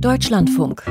Deutschlandfunk.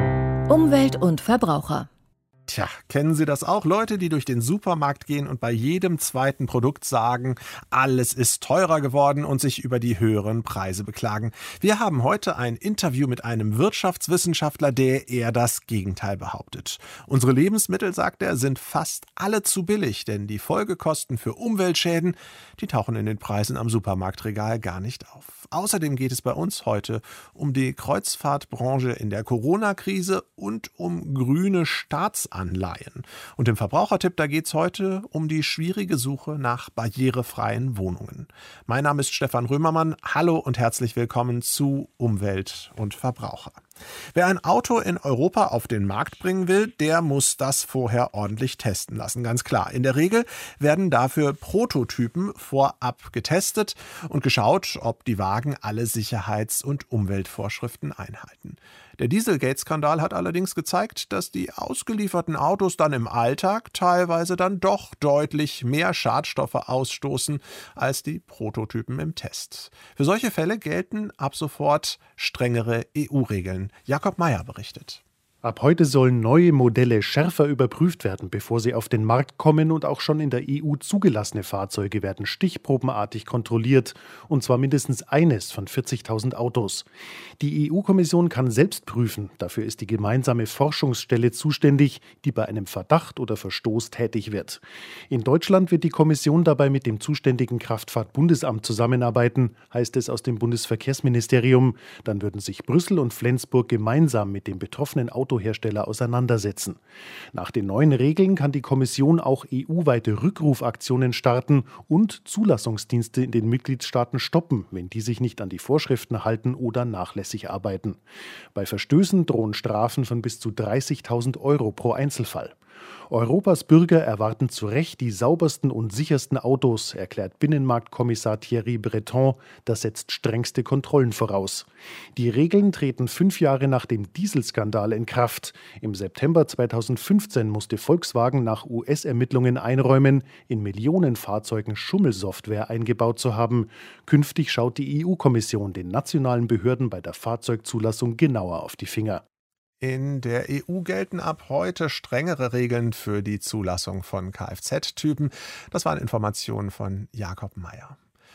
Umwelt und Verbraucher. Tja, kennen Sie das auch? Leute, die durch den Supermarkt gehen und bei jedem zweiten Produkt sagen, alles ist teurer geworden und sich über die höheren Preise beklagen. Wir haben heute ein Interview mit einem Wirtschaftswissenschaftler, der eher das Gegenteil behauptet. Unsere Lebensmittel, sagt er, sind fast alle zu billig, denn die Folgekosten für Umweltschäden, die tauchen in den Preisen am Supermarktregal gar nicht auf. Außerdem geht es bei uns heute um die Kreuzfahrtbranche in der Corona-Krise und um grüne Staatsanleihen. Und im Verbrauchertipp, da geht es heute um die schwierige Suche nach barrierefreien Wohnungen. Mein Name ist Stefan Römermann. Hallo und herzlich willkommen zu Umwelt und Verbraucher. Wer ein Auto in Europa auf den Markt bringen will, der muss das vorher ordentlich testen lassen, ganz klar. In der Regel werden dafür Prototypen vorab getestet und geschaut, ob die Wagen alle Sicherheits- und Umweltvorschriften einhalten. Der Dieselgate-Skandal hat allerdings gezeigt, dass die ausgelieferten Autos dann im Alltag teilweise dann doch deutlich mehr Schadstoffe ausstoßen als die Prototypen im Test. Für solche Fälle gelten ab sofort strengere EU-Regeln. Jakob Mayer berichtet. Ab heute sollen neue Modelle schärfer überprüft werden, bevor sie auf den Markt kommen, und auch schon in der EU zugelassene Fahrzeuge werden stichprobenartig kontrolliert, und zwar mindestens eines von 40.000 Autos. Die EU-Kommission kann selbst prüfen, dafür ist die gemeinsame Forschungsstelle zuständig, die bei einem Verdacht oder Verstoß tätig wird. In Deutschland wird die Kommission dabei mit dem zuständigen Kraftfahrtbundesamt zusammenarbeiten, heißt es aus dem Bundesverkehrsministerium. Dann würden sich Brüssel und Flensburg gemeinsam mit den betroffenen Autohersteller auseinandersetzen. Nach den neuen Regeln kann die Kommission auch EU-weite Rückrufaktionen starten und Zulassungsdienste in den Mitgliedstaaten stoppen, wenn die sich nicht an die Vorschriften halten oder nachlässig arbeiten. Bei Verstößen drohen Strafen von bis zu 30.000 € pro Einzelfall. Europas Bürger erwarten zu Recht die saubersten und sichersten Autos, erklärt Binnenmarktkommissar Thierry Breton. Das setzt strengste Kontrollen voraus. Die Regeln treten 5 Jahre nach dem Dieselskandal in Kraft. Im September 2015 musste Volkswagen nach US-Ermittlungen einräumen, in Millionen Fahrzeugen Schummelsoftware eingebaut zu haben. Künftig schaut die EU-Kommission den nationalen Behörden bei der Fahrzeugzulassung genauer auf die Finger. In der EU gelten ab heute strengere Regeln für die Zulassung von Kfz-Typen. Das waren Informationen von Jakob Mayer.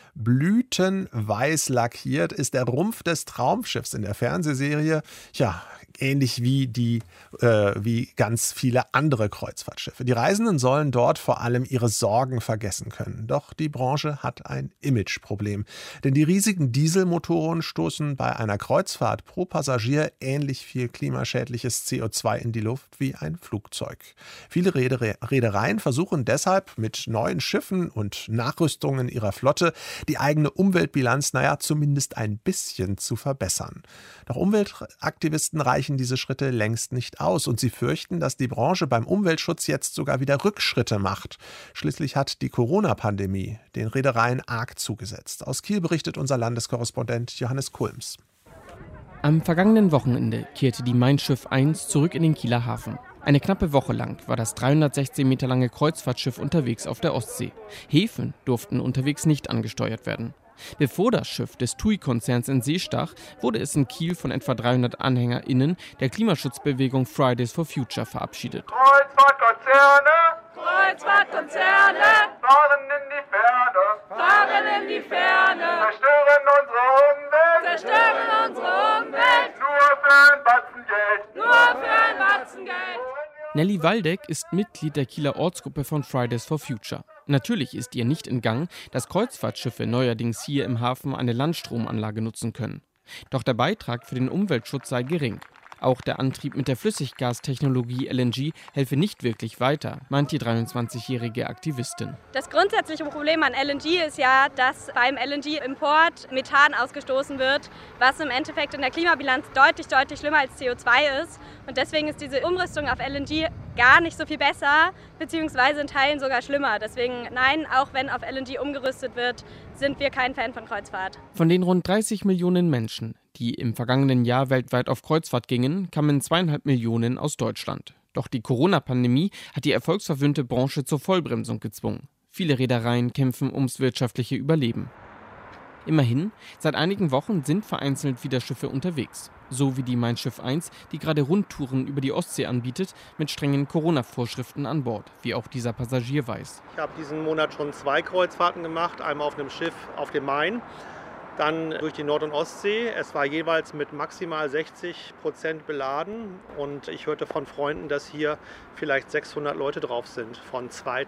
Blütenweiß lackiert ist der Rumpf des Traumschiffs in der Fernsehserie. Ja, ähnlich wie ganz viele andere Kreuzfahrtschiffe. Die Reisenden sollen dort vor allem ihre Sorgen vergessen können. Doch die Branche hat ein Imageproblem. Denn die riesigen Dieselmotoren stoßen bei einer Kreuzfahrt pro Passagier ähnlich viel klimaschädliches CO2 in die Luft wie ein Flugzeug. Viele Reedereien versuchen deshalb mit neuen Schiffen und Nachrüstungen ihrer Flotte die eigene Umweltbilanz, zumindest ein bisschen zu verbessern. Doch Umweltaktivisten reichen diese Schritte längst nicht aus und sie fürchten, dass die Branche beim Umweltschutz jetzt sogar wieder Rückschritte macht. Schließlich hat die Corona-Pandemie den Reedereien arg zugesetzt. Aus Kiel berichtet unser Landeskorrespondent Johannes Kulms. Am vergangenen Wochenende kehrte die Mein Schiff 1 zurück in den Kieler Hafen. Eine knappe Woche lang war das 316 Meter lange Kreuzfahrtschiff unterwegs auf der Ostsee. Häfen durften unterwegs nicht angesteuert werden. Bevor das Schiff des TUI-Konzerns in See stach, wurde es in Kiel von etwa 300 AnhängerInnen der Klimaschutzbewegung Fridays for Future verabschiedet. Kreuzfahrtkonzerne, fahren in die Ferne, zerstören unsere Umwelt, nur für ein Batzengeld. Nelly Waldeck ist Mitglied der Kieler Ortsgruppe von Fridays for Future. Natürlich ist ihr nicht entgangen, dass Kreuzfahrtschiffe neuerdings hier im Hafen eine Landstromanlage nutzen können. Doch der Beitrag für den Umweltschutz sei gering. Auch der Antrieb mit der Flüssiggastechnologie LNG helfe nicht wirklich weiter, meint die 23-jährige Aktivistin. Das grundsätzliche Problem an LNG ist ja, dass beim LNG-Import Methan ausgestoßen wird, was im Endeffekt in der Klimabilanz deutlich schlimmer als CO2 ist. Und deswegen ist diese Umrüstung auf LNG gar nicht so viel besser, beziehungsweise in Teilen sogar schlimmer. Deswegen nein, auch wenn auf LNG umgerüstet wird, sind wir kein Fan von Kreuzfahrt. Von den rund 30 Millionen Menschen, die im vergangenen Jahr weltweit auf Kreuzfahrt gingen, kamen 2,5 Millionen aus Deutschland. Doch die Corona-Pandemie hat die erfolgsverwöhnte Branche zur Vollbremsung gezwungen. Viele Reedereien kämpfen ums wirtschaftliche Überleben. Immerhin, seit einigen Wochen sind vereinzelt wieder Schiffe unterwegs. So wie die Mein Schiff 1, die gerade Rundtouren über die Ostsee anbietet, mit strengen Corona-Vorschriften an Bord, wie auch dieser Passagier weiß. Ich habe diesen Monat schon 2 Kreuzfahrten gemacht, einmal auf einem Schiff auf dem Main, dann durch die Nord- und Ostsee. Es war jeweils mit maximal 60% beladen und ich hörte von Freunden, dass hier vielleicht 600 Leute drauf sind, von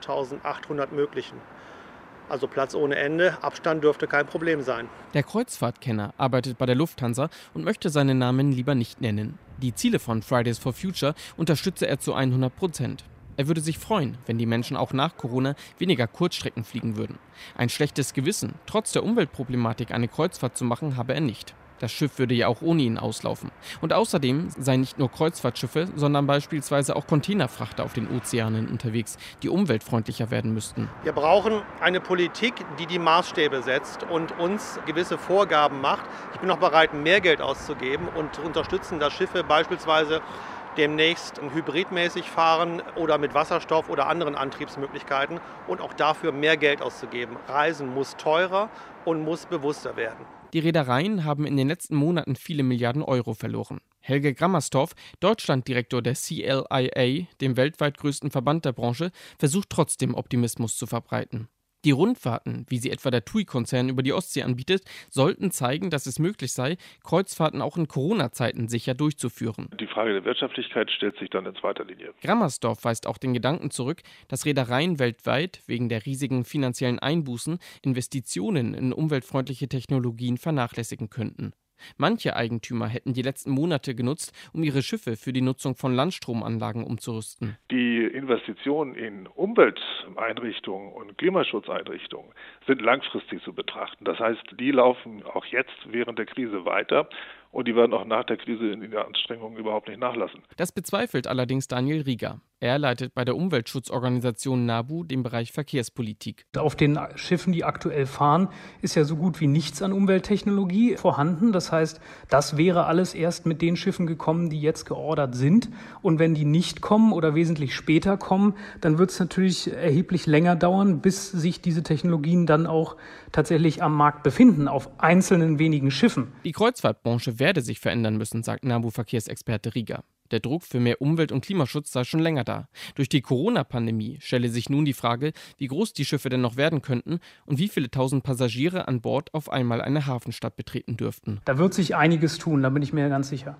2800 möglichen. Also Platz ohne Ende, Abstand dürfte kein Problem sein. Der Kreuzfahrtkenner arbeitet bei der Lufthansa und möchte seinen Namen lieber nicht nennen. Die Ziele von Fridays for Future unterstütze er zu 100%. Er würde sich freuen, wenn die Menschen auch nach Corona weniger Kurzstrecken fliegen würden. Ein schlechtes Gewissen, trotz der Umweltproblematik eine Kreuzfahrt zu machen, habe er nicht. Das Schiff würde ja auch ohne ihn auslaufen. Und außerdem seien nicht nur Kreuzfahrtschiffe, sondern beispielsweise auch Containerfrachter auf den Ozeanen unterwegs, die umweltfreundlicher werden müssten. Wir brauchen eine Politik, die die Maßstäbe setzt und uns gewisse Vorgaben macht. Ich bin auch bereit, mehr Geld auszugeben und zu unterstützen, dass Schiffe beispielsweise demnächst hybridmäßig fahren oder mit Wasserstoff oder anderen Antriebsmöglichkeiten und auch dafür mehr Geld auszugeben. Reisen muss teurer und muss bewusster werden. Die Reedereien haben in den letzten Monaten viele Milliarden Euro verloren. Helge Grammerstorff, Deutschlanddirektor der CLIA, dem weltweit größten Verband der Branche, versucht trotzdem Optimismus zu verbreiten. Die Rundfahrten, wie sie etwa der TUI-Konzern über die Ostsee anbietet, sollten zeigen, dass es möglich sei, Kreuzfahrten auch in Corona-Zeiten sicher durchzuführen. Die Frage der Wirtschaftlichkeit stellt sich dann in zweiter Linie. Grammerstorff weist auch den Gedanken zurück, dass Reedereien weltweit wegen der riesigen finanziellen Einbußen Investitionen in umweltfreundliche Technologien vernachlässigen könnten. Manche Eigentümer hätten die letzten Monate genutzt, um ihre Schiffe für die Nutzung von Landstromanlagen umzurüsten. Die Investitionen in Umwelteinrichtungen und Klimaschutzeinrichtungen sind langfristig zu betrachten. Das heißt, die laufen auch jetzt während der Krise weiter. Und die werden auch nach der Krise in den Anstrengungen überhaupt nicht nachlassen. Das bezweifelt allerdings Daniel Rieger. Er leitet bei der Umweltschutzorganisation NABU den Bereich Verkehrspolitik. Auf den Schiffen, die aktuell fahren, ist ja so gut wie nichts an Umwelttechnologie vorhanden. Das heißt, das wäre alles erst mit den Schiffen gekommen, die jetzt geordert sind. Und wenn die nicht kommen oder wesentlich später kommen, dann wird es natürlich erheblich länger dauern, bis sich diese Technologien dann auch tatsächlich am Markt befinden, auf einzelnen wenigen Schiffen. Die Kreuzfahrtbranche werde sich verändern müssen, sagt NABU-Verkehrsexperte Rieger. Der Druck für mehr Umwelt- und Klimaschutz sei schon länger da. Durch die Corona-Pandemie stelle sich nun die Frage, wie groß die Schiffe denn noch werden könnten und wie viele tausend Passagiere an Bord auf einmal eine Hafenstadt betreten dürften. Da wird sich einiges tun, da bin ich mir ganz sicher.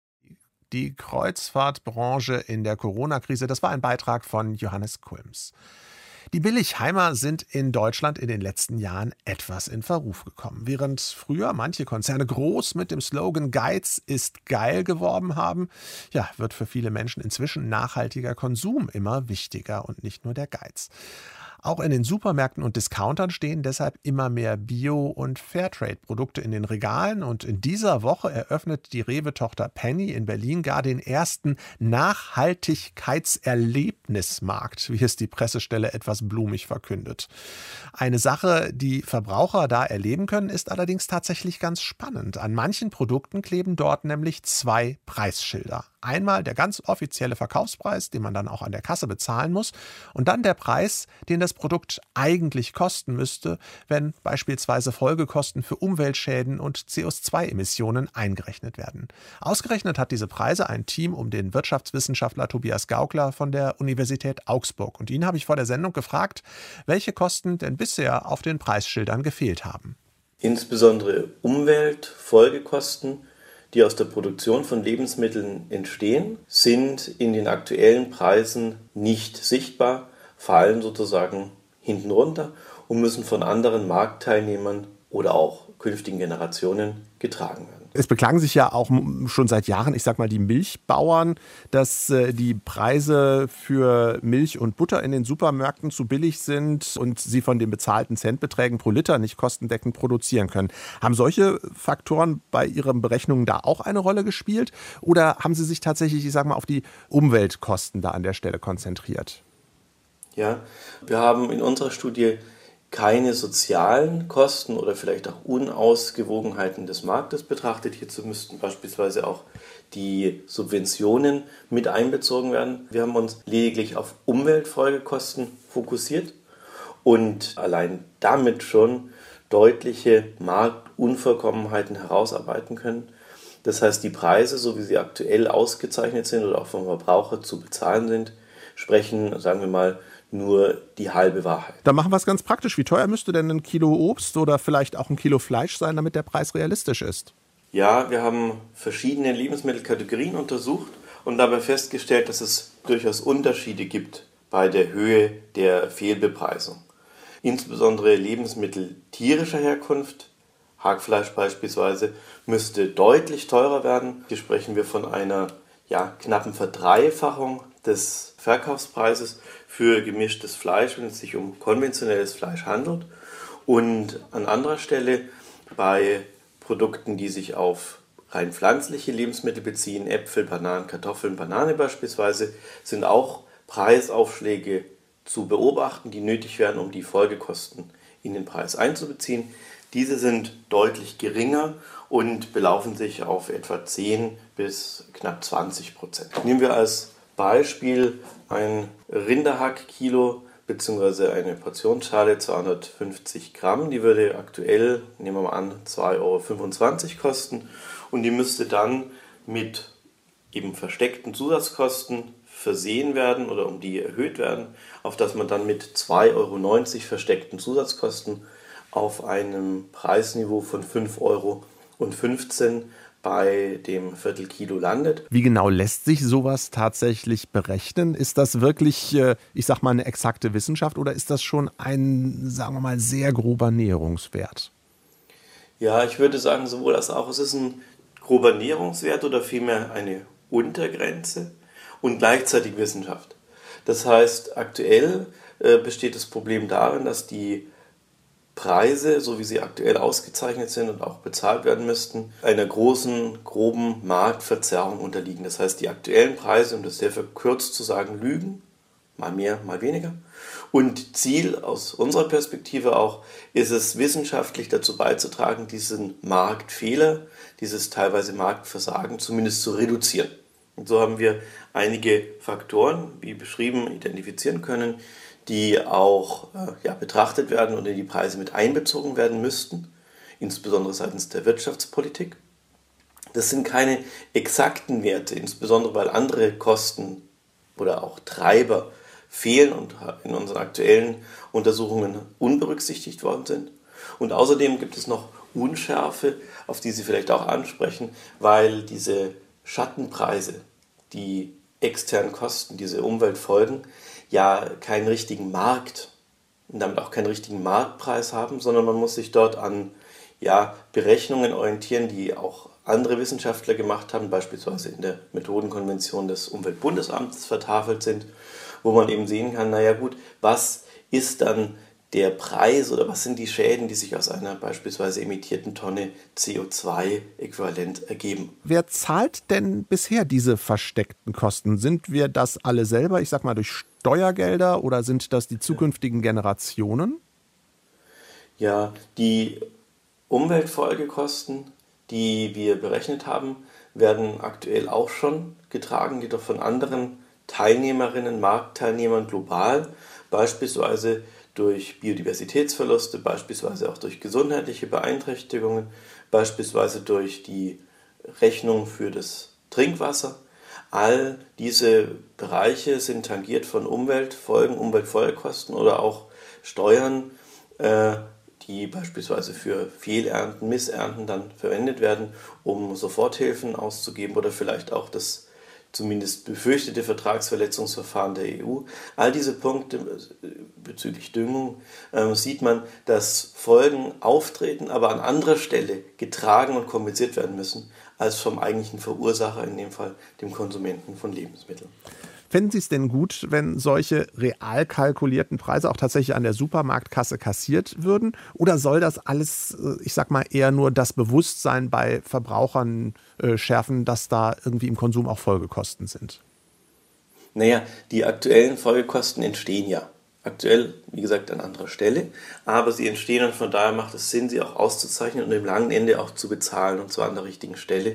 Die Kreuzfahrtbranche in der Corona-Krise, das war ein Beitrag von Johannes Kulms. Die Billigheimer sind in Deutschland in den letzten Jahren etwas in Verruf gekommen. Während früher manche Konzerne groß mit dem Slogan Geiz ist geil geworben haben, ja, wird für viele Menschen inzwischen nachhaltiger Konsum immer wichtiger und nicht nur der Geiz. Auch in den Supermärkten und Discountern stehen deshalb immer mehr Bio- und Fairtrade-Produkte in den Regalen. Und in dieser Woche eröffnet die Rewe-Tochter Penny in Berlin gar den ersten Nachhaltigkeitserlebnismarkt, wie es die Pressestelle etwas blumig verkündet. Eine Sache, die Verbraucher da erleben können, ist allerdings tatsächlich ganz spannend. An manchen Produkten kleben dort nämlich 2 Preisschilder. Einmal der ganz offizielle Verkaufspreis, den man dann auch an der Kasse bezahlen muss, und dann der Preis, den das Produkt eigentlich kosten müsste, wenn beispielsweise Folgekosten für Umweltschäden und CO2-Emissionen eingerechnet werden. Ausgerechnet hat diese Preise ein Team um den Wirtschaftswissenschaftler Tobias Gaukler von der Universität Augsburg. Und ihn habe ich vor der Sendung gefragt, welche Kosten denn bisher auf den Preisschildern gefehlt haben. Insbesondere Umweltfolgekosten, die aus der Produktion von Lebensmitteln entstehen, sind in den aktuellen Preisen nicht sichtbar, fallen sozusagen hinten runter und müssen von anderen Marktteilnehmern oder auch künftigen Generationen getragen werden. Es beklagen sich ja auch schon seit Jahren, ich sag mal, die Milchbauern, dass die Preise für Milch und Butter in den Supermärkten zu billig sind und sie von den bezahlten Centbeträgen pro Liter nicht kostendeckend produzieren können. Haben solche Faktoren bei Ihren Berechnungen da auch eine Rolle gespielt? Oder haben Sie sich tatsächlich, ich sag mal, auf die Umweltkosten da an der Stelle konzentriert? Ja, wir haben in unserer Studie keine sozialen Kosten oder vielleicht auch Unausgewogenheiten des Marktes betrachtet. Hierzu müssten beispielsweise auch die Subventionen mit einbezogen werden. Wir haben uns lediglich auf Umweltfolgekosten fokussiert und allein damit schon deutliche Marktunvollkommenheiten herausarbeiten können. Das heißt, die Preise, so wie sie aktuell ausgezeichnet sind oder auch vom Verbraucher zu bezahlen sind, sprechen, sagen wir mal, nur die halbe Wahrheit. Dann machen wir es ganz praktisch. Wie teuer müsste denn ein Kilo Obst oder vielleicht auch ein Kilo Fleisch sein, damit der Preis realistisch ist? Ja, wir haben verschiedene Lebensmittelkategorien untersucht und dabei festgestellt, dass es durchaus Unterschiede gibt bei der Höhe der Fehlbepreisung. Insbesondere Lebensmittel tierischer Herkunft, Hackfleisch beispielsweise, müsste deutlich teurer werden. Hier sprechen wir von einer knappen Verdreifachung des Verkaufspreises für gemischtes Fleisch, wenn es sich um konventionelles Fleisch handelt. Und an anderer Stelle bei Produkten, die sich auf rein pflanzliche Lebensmittel beziehen, Äpfel, Bananen, Kartoffeln, Banane beispielsweise, sind auch Preisaufschläge zu beobachten, die nötig werden, um die Folgekosten in den Preis einzubeziehen. Diese sind deutlich geringer und belaufen sich auf etwa 10 bis knapp 20%. Nehmen wir als Beispiel ein Rinderhackkilo bzw. eine Portionsschale 250 Gramm. Die würde aktuell, nehmen wir mal an, 2,25 € kosten und die müsste dann mit eben versteckten Zusatzkosten versehen werden oder um die erhöht werden, auf dass man dann mit 2,90 € versteckten Zusatzkosten auf einem Preisniveau von 5,15 € bei dem Viertelkilo landet. Wie genau lässt sich sowas tatsächlich berechnen? Ist das wirklich, ich sag mal, eine exakte Wissenschaft oder ist das schon ein, sagen wir mal, sehr grober Näherungswert? Ja, ich würde sagen, sowohl als auch. Es ist ein grober Näherungswert oder vielmehr eine Untergrenze und gleichzeitig Wissenschaft. Das heißt, aktuell besteht das Problem darin, dass die Preise, so wie sie aktuell ausgezeichnet sind und auch bezahlt werden müssten, einer großen, groben Marktverzerrung unterliegen. Das heißt, die aktuellen Preise, um das sehr verkürzt zu sagen, lügen, mal mehr, mal weniger. Und Ziel aus unserer Perspektive auch, ist es wissenschaftlich dazu beizutragen, diesen Marktfehler, dieses teilweise Marktversagen zumindest zu reduzieren. Und so haben wir einige Faktoren, wie beschrieben, identifizieren können, die auch betrachtet werden und in die Preise mit einbezogen werden müssten, insbesondere seitens der Wirtschaftspolitik. Das sind keine exakten Werte, insbesondere weil andere Kosten oder auch Treiber fehlen und in unseren aktuellen Untersuchungen unberücksichtigt worden sind. Und außerdem gibt es noch Unschärfe, auf die Sie vielleicht auch ansprechen, weil diese Schattenpreise, die externen Kosten, diese Umweltfolgen, ja keinen richtigen Markt und damit auch keinen richtigen Marktpreis haben, sondern man muss sich dort an Berechnungen orientieren, die auch andere Wissenschaftler gemacht haben, beispielsweise in der Methodenkonvention des Umweltbundesamtes vertafelt sind, wo man eben sehen kann, was ist dann der Preis oder was sind die Schäden, die sich aus einer beispielsweise emittierten Tonne CO2-Äquivalent ergeben. Wer zahlt denn bisher diese versteckten Kosten? Sind wir das alle selber, ich sag mal durch Steuergelder oder sind das die zukünftigen Generationen? Ja, die Umweltfolgekosten, die wir berechnet haben, werden aktuell auch schon getragen, jedoch von anderen Teilnehmerinnen, Marktteilnehmern global, beispielsweise durch Biodiversitätsverluste, beispielsweise auch durch gesundheitliche Beeinträchtigungen, beispielsweise durch die Rechnung für das Trinkwasser. All diese Bereiche sind tangiert von Umweltfolgen, Umweltfolgekosten oder auch Steuern, die beispielsweise für Fehlernten, Missernten dann verwendet werden, um Soforthilfen auszugeben oder vielleicht auch das zumindest befürchtete Vertragsverletzungsverfahren der EU. All diese Punkte bezüglich Düngung sieht man, dass Folgen auftreten, aber an anderer Stelle getragen und kompensiert werden müssen, als vom eigentlichen Verursacher, in dem Fall dem Konsumenten von Lebensmitteln. Fänden Sie es denn gut, wenn solche real kalkulierten Preise auch tatsächlich an der Supermarktkasse kassiert würden? Oder soll das alles, ich sag mal, eher nur das Bewusstsein bei Verbrauchern schärfen, dass da irgendwie im Konsum auch Folgekosten sind? Naja, die aktuellen Folgekosten entstehen ja. Aktuell, wie gesagt, an anderer Stelle. Aber sie entstehen und von daher macht es Sinn, sie auch auszuzeichnen und im langen Ende auch zu bezahlen, und zwar an der richtigen Stelle.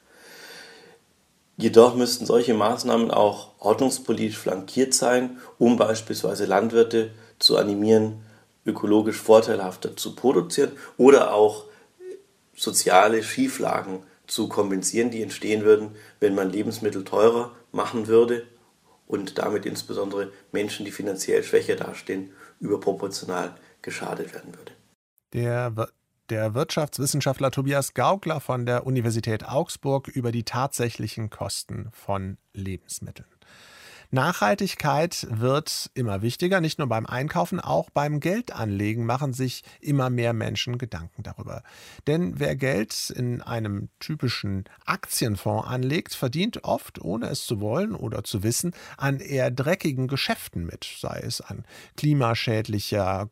Jedoch müssten solche Maßnahmen auch ordnungspolitisch flankiert sein, um beispielsweise Landwirte zu animieren, ökologisch vorteilhafter zu produzieren oder auch soziale Schieflagen zu kompensieren, die entstehen würden, wenn man Lebensmittel teurer machen würde und damit insbesondere Menschen, die finanziell schwächer dastehen, überproportional geschadet werden würde. Der Wirtschaftswissenschaftler Tobias Gaugler von der Universität Augsburg über die tatsächlichen Kosten von Lebensmitteln. Nachhaltigkeit wird immer wichtiger, nicht nur beim Einkaufen, auch beim Geldanlegen machen sich immer mehr Menschen Gedanken darüber. Denn wer Geld in einem typischen Aktienfonds anlegt, verdient oft, ohne es zu wollen oder zu wissen, an eher dreckigen Geschäften mit, sei es an klimaschädlichen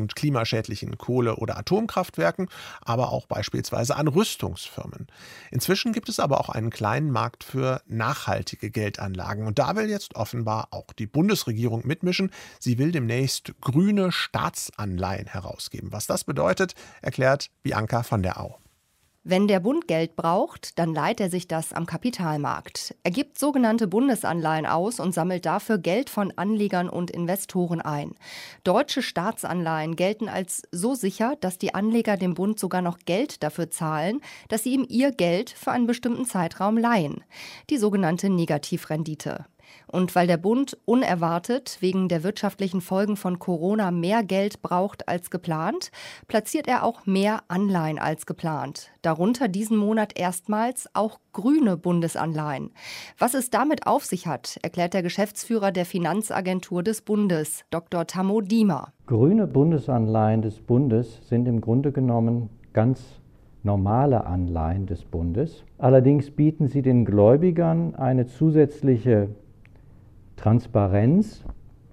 Kohle- oder Atomkraftwerken, aber auch beispielsweise an Rüstungsfirmen. Inzwischen gibt es aber auch einen kleinen Markt für nachhaltige Geldanlagen und da will jetzt offenbar auch die Bundesregierung mitmischen. Sie will demnächst grüne Staatsanleihen herausgeben. Was das bedeutet, erklärt Bianca von der Au. Wenn der Bund Geld braucht, dann leiht er sich das am Kapitalmarkt. Er gibt sogenannte Bundesanleihen aus und sammelt dafür Geld von Anlegern und Investoren ein. Deutsche Staatsanleihen gelten als so sicher, dass die Anleger dem Bund sogar noch Geld dafür zahlen, dass sie ihm ihr Geld für einen bestimmten Zeitraum leihen. Die sogenannte Negativrendite. Und weil der Bund unerwartet wegen der wirtschaftlichen Folgen von Corona mehr Geld braucht als geplant, platziert er auch mehr Anleihen als geplant. Darunter diesen Monat erstmals auch grüne Bundesanleihen. Was es damit auf sich hat, erklärt der Geschäftsführer der Finanzagentur des Bundes, Dr. Tammo Diemer. Grüne Bundesanleihen des Bundes sind im Grunde genommen ganz normale Anleihen des Bundes. Allerdings bieten sie den Gläubigern eine zusätzliche Transparenz,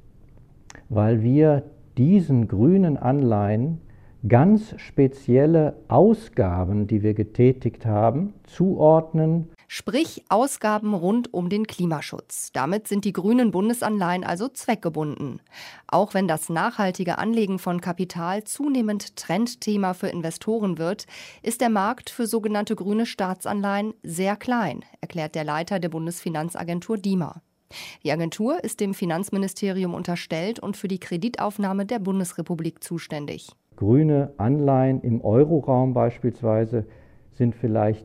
weil wir diesen grünen Anleihen ganz spezielle Ausgaben, die wir getätigt haben, zuordnen. Sprich Ausgaben rund um den Klimaschutz. Damit sind die grünen Bundesanleihen also zweckgebunden. Auch wenn das nachhaltige Anlegen von Kapital zunehmend Trendthema für Investoren wird, ist der Markt für sogenannte grüne Staatsanleihen sehr klein, erklärt der Leiter der Bundesfinanzagentur Diemer. Die Agentur ist dem Finanzministerium unterstellt und für die Kreditaufnahme der Bundesrepublik zuständig. Grüne Anleihen im Euroraum beispielsweise sind vielleicht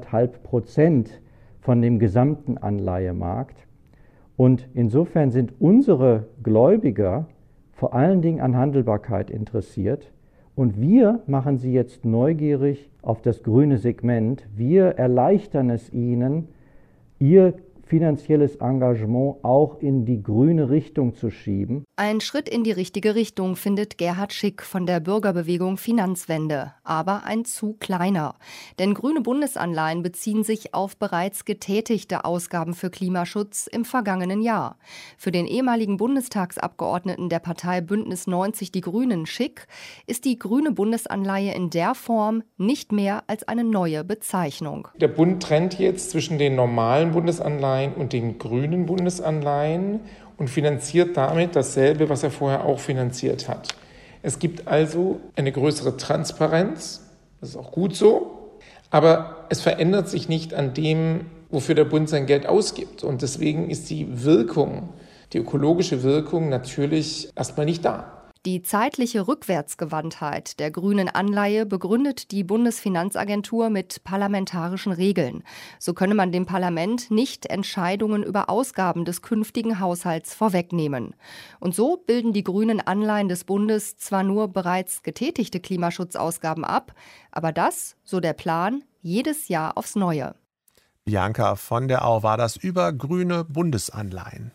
1,5% von dem gesamten Anleihemarkt. Und insofern sind unsere Gläubiger vor allen Dingen an Handelbarkeit interessiert. Und wir machen sie jetzt neugierig auf das grüne Segment. Wir erleichtern es ihnen, ihr finanzielles Engagement auch in die grüne Richtung zu schieben. Ein Schritt in die richtige Richtung findet Gerhard Schick von der Bürgerbewegung Finanzwende, aber ein zu kleiner. Denn grüne Bundesanleihen beziehen sich auf bereits getätigte Ausgaben für Klimaschutz im vergangenen Jahr. Für den ehemaligen Bundestagsabgeordneten der Partei Bündnis 90 Die Grünen Schick ist die grüne Bundesanleihe in der Form nicht mehr als eine neue Bezeichnung. Der Bund trennt jetzt zwischen den normalen Bundesanleihen und den grünen Bundesanleihen und finanziert damit dasselbe, was er vorher auch finanziert hat. Es gibt also eine größere Transparenz, das ist auch gut so, aber es verändert sich nicht an dem, wofür der Bund sein Geld ausgibt. Und deswegen ist die Wirkung, die ökologische Wirkung natürlich erstmal nicht da. Die zeitliche Rückwärtsgewandtheit der grünen Anleihe begründet die Bundesfinanzagentur mit parlamentarischen Regeln. So könne man dem Parlament nicht Entscheidungen über Ausgaben des künftigen Haushalts vorwegnehmen. Und so bilden die grünen Anleihen des Bundes zwar nur bereits getätigte Klimaschutzausgaben ab, aber das, so der Plan, jedes Jahr aufs Neue. Bianca von der Au war das über grüne Bundesanleihen.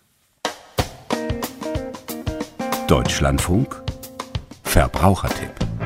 Deutschlandfunk Verbrauchertipp.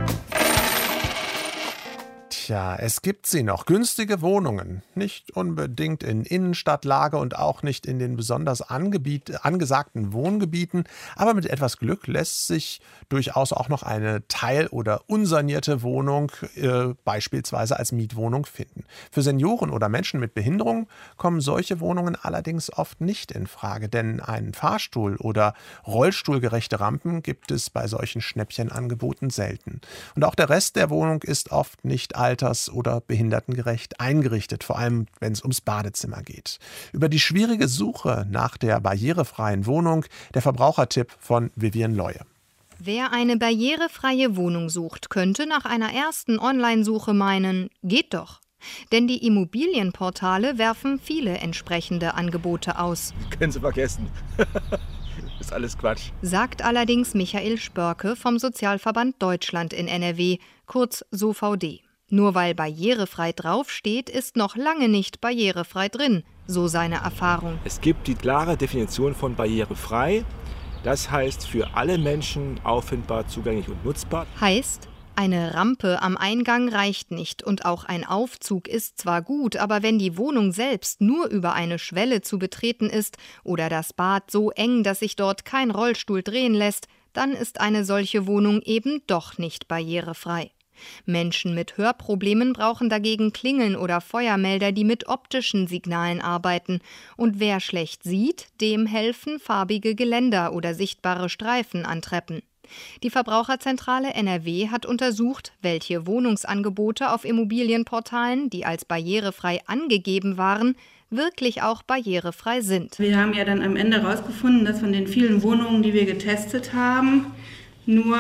Tja, es gibt sie noch. Günstige Wohnungen. Nicht unbedingt in Innenstadtlage und auch nicht in den besonders angesagten Wohngebieten. Aber mit etwas Glück lässt sich durchaus auch noch eine teil- oder unsanierte Wohnung beispielsweise als Mietwohnung finden. Für Senioren oder Menschen mit Behinderung kommen solche Wohnungen allerdings oft nicht in Frage. Denn einen Fahrstuhl oder rollstuhlgerechte Rampen gibt es bei solchen Schnäppchenangeboten selten. Und auch der Rest der Wohnung ist oft nicht alters- oder behindertengerecht eingerichtet, vor allem wenn es ums Badezimmer geht. Über die schwierige Suche nach der barrierefreien Wohnung der Verbrauchertipp von Vivian Leue. Wer eine barrierefreie Wohnung sucht, könnte nach einer ersten Online-Suche meinen, geht doch. Denn die Immobilienportale werfen viele entsprechende Angebote aus. Können Sie vergessen. Ist alles Quatsch. Sagt allerdings Michael Spörke vom Sozialverband Deutschland in NRW, kurz SOVD. Nur weil barrierefrei draufsteht, ist noch lange nicht barrierefrei drin, so seine Erfahrung. Es gibt die klare Definition von barrierefrei. Das heißt, für alle Menschen auffindbar, zugänglich und nutzbar. Heißt, eine Rampe am Eingang reicht nicht und auch ein Aufzug ist zwar gut, aber wenn die Wohnung selbst nur über eine Schwelle zu betreten ist oder das Bad so eng, dass sich dort kein Rollstuhl drehen lässt, dann ist eine solche Wohnung eben doch nicht barrierefrei. Menschen mit Hörproblemen brauchen dagegen Klingeln oder Feuermelder, die mit optischen Signalen arbeiten. Und wer schlecht sieht, dem helfen farbige Geländer oder sichtbare Streifen an Treppen. Die Verbraucherzentrale NRW hat untersucht, welche Wohnungsangebote auf Immobilienportalen, die als barrierefrei angegeben waren, wirklich auch barrierefrei sind. Wir haben ja dann am Ende herausgefunden, dass von den vielen Wohnungen, die wir getestet haben, nur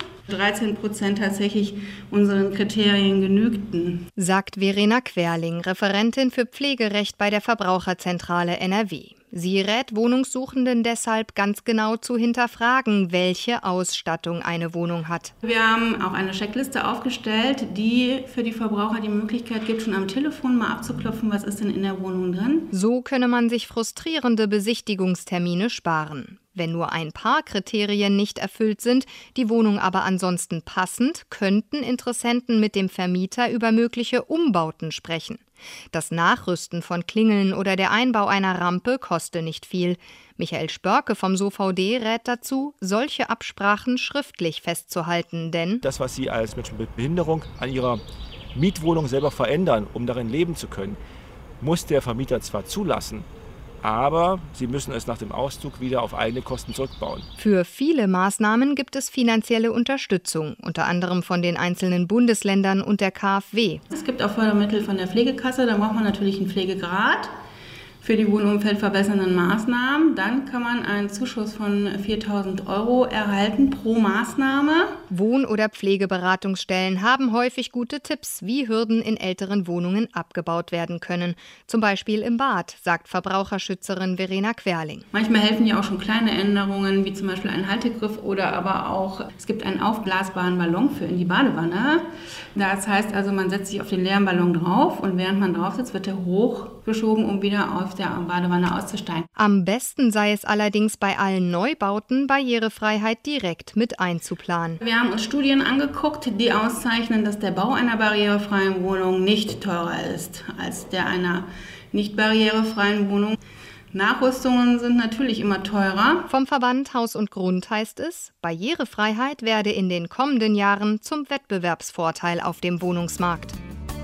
13% tatsächlich unseren Kriterien genügten. Sagt Verena Querling, Referentin für Pflegerecht bei der Verbraucherzentrale NRW. Sie rät Wohnungssuchenden deshalb ganz genau zu hinterfragen, welche Ausstattung eine Wohnung hat. Wir haben auch eine Checkliste aufgestellt, die für die Verbraucher die Möglichkeit gibt, schon am Telefon mal abzuklopfen, was ist denn in der Wohnung drin. So könne man sich frustrierende Besichtigungstermine sparen. Wenn nur ein paar Kriterien nicht erfüllt sind, die Wohnung aber ansonsten passend, könnten Interessenten mit dem Vermieter über mögliche Umbauten sprechen. Das Nachrüsten von Klingeln oder der Einbau einer Rampe koste nicht viel. Michael Spörke vom SOVD rät dazu, solche Absprachen schriftlich festzuhalten, denn das, was Sie als Menschen mit Behinderung an Ihrer Mietwohnung selber verändern, um darin leben zu können, muss der Vermieter zwar zulassen, aber Sie müssen es nach dem Auszug wieder auf eigene Kosten zurückbauen. Für viele Maßnahmen gibt es finanzielle Unterstützung, unter anderem von den einzelnen Bundesländern und der KfW. Es gibt auch Fördermittel von der Pflegekasse, da braucht man natürlich einen Pflegegrad für die wohnumfeldverbessernden Maßnahmen. Dann kann man einen Zuschuss von 4.000 € erhalten pro Maßnahme. Wohn- oder Pflegeberatungsstellen haben häufig gute Tipps, wie Hürden in älteren Wohnungen abgebaut werden können. Zum Beispiel im Bad, sagt Verbraucherschützerin Verena Querling. Manchmal helfen ja auch schon kleine Änderungen, wie zum Beispiel ein Haltegriff oder aber auch, es gibt einen aufblasbaren Ballon für in die Badewanne. Das heißt also, man setzt sich auf den leeren Ballon drauf und während man drauf sitzt, wird er hochgeschoben, um wieder aus der Badewanne auszusteigen. Am besten sei es allerdings bei allen Neubauten, Barrierefreiheit direkt mit einzuplanen. Wir haben uns Studien angeguckt, die auszeichnen, dass der Bau einer barrierefreien Wohnung nicht teurer ist als der einer nicht barrierefreien Wohnung. Nachrüstungen sind natürlich immer teurer. Vom Verband Haus und Grund heißt es, Barrierefreiheit werde in den kommenden Jahren zum Wettbewerbsvorteil auf dem Wohnungsmarkt.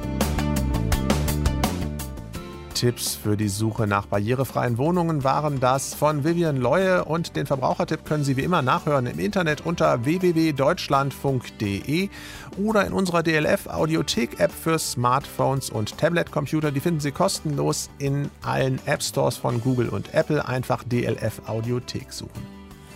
Tipps für die Suche nach barrierefreien Wohnungen waren das von Vivian Leue und den Verbrauchertipp können Sie wie immer nachhören im Internet unter www.deutschlandfunk.de oder in unserer DLF-Audiothek-App für Smartphones und Tablet-Computer. Die finden Sie kostenlos in allen App-Stores von Google und Apple. Einfach DLF-Audiothek suchen.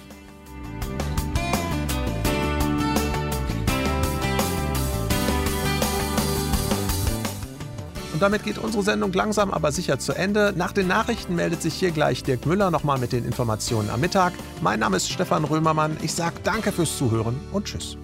Damit geht unsere Sendung langsam aber sicher zu Ende. Nach den Nachrichten meldet sich hier gleich Dirk Müller nochmal mit den Informationen am Mittag. Mein Name ist Stefan Römermann. Ich sage danke fürs Zuhören und tschüss.